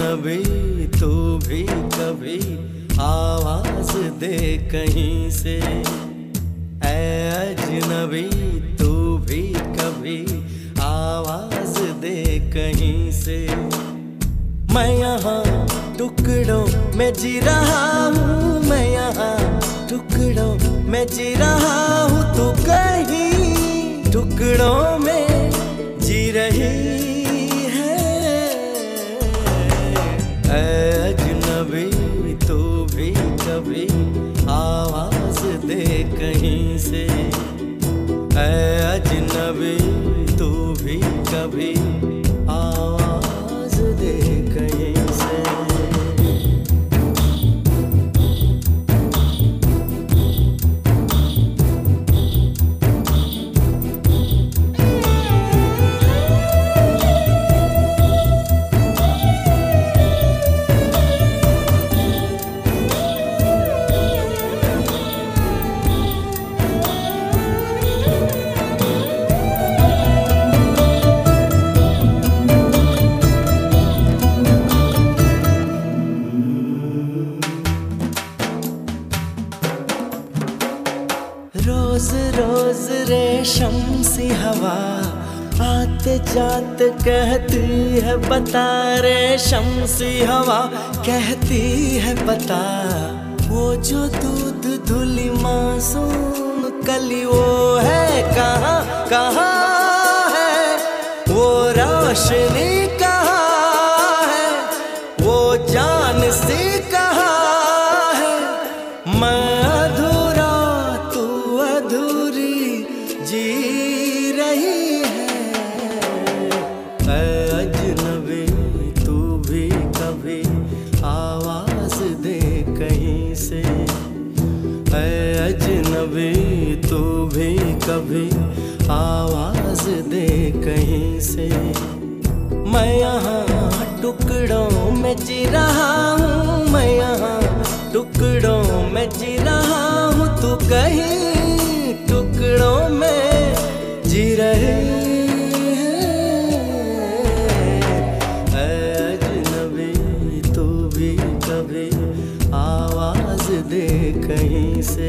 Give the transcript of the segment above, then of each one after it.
अजनबी तू भी कभी आवाज दे कहीं से। ऐ अजनबी तू भी कभी आवाज दे कहीं से। मैं यहाँ टुकड़ों में जी रहा हूँ, मैं यहाँ टुकड़ों में जी रहा हूँ, तू कहीं टुकड़ों में जी रही है। ऐ अजनबी तू भी कभी आवाज दे कहीं से। ऐ अजनबी तू भी कभी आवाज दे कहीं से। रोज रोज रेशम सी हवा आते जाते कहती है बता, रेशम सी हवा कहती है बता। वो जो दूध धुली मासूम कली वो है कहाँ कहाँ है, वो रोशनी कहाँ है, वो जान सी कहाँ है। मैं अधूरा तू अधूरी जी रही है। ऐ अजनबी तू भी कभी आवाज दे कहीं से। ऐ अजनबी तू भी कभी आवाज दे कहीं से। मैं यहाँ टुकड़ों में जी रहा हूँ, मैं यहाँ टुकड़ों में जी रहा हूँ, तू कहीं टुकड़ों में जी रही है। ऐ अजनबी तू भी कभी आवाज दे कहीं से।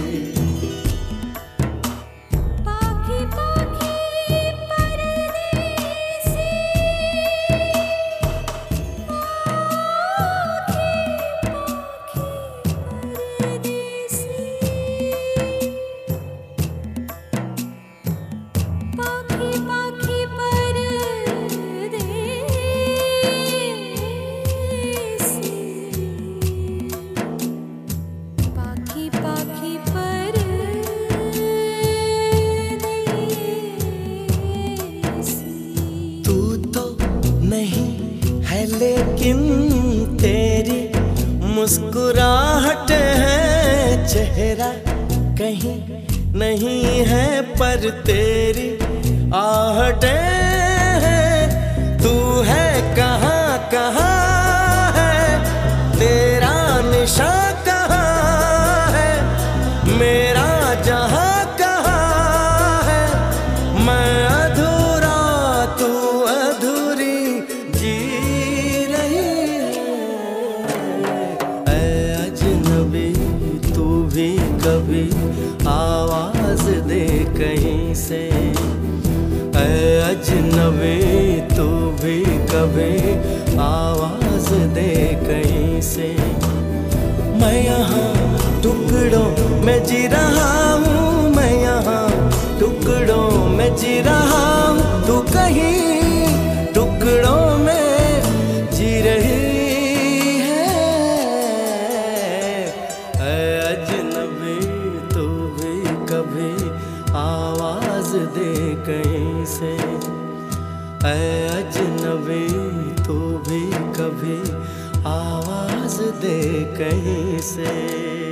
लेकिन तेरी मुस्कुराहट है, चेहरा कहीं नहीं है पर तेरी आहटें हैं। तू है कहाँ कहाँ है, तेरा निशान कहाँ है, मेरा जहाँ कहाँ है। मैं अधूरा तू अधूरी जी कभी आवाज दे कहीं से। ऐ अजनबी तू भी कभी आवाज दे कहीं से। मैं यहाँ टुकड़ों में जी रहा हूँ, मैं यहाँ टुकड़ों में जी रहा हूँ, तू कहीं टुकड़ों में जी रही है। ऐ अजनबी तू भी कभी आवाज दे कहीं से। ऐ अजनबी तू भी कभी आवाज दे कहीं से।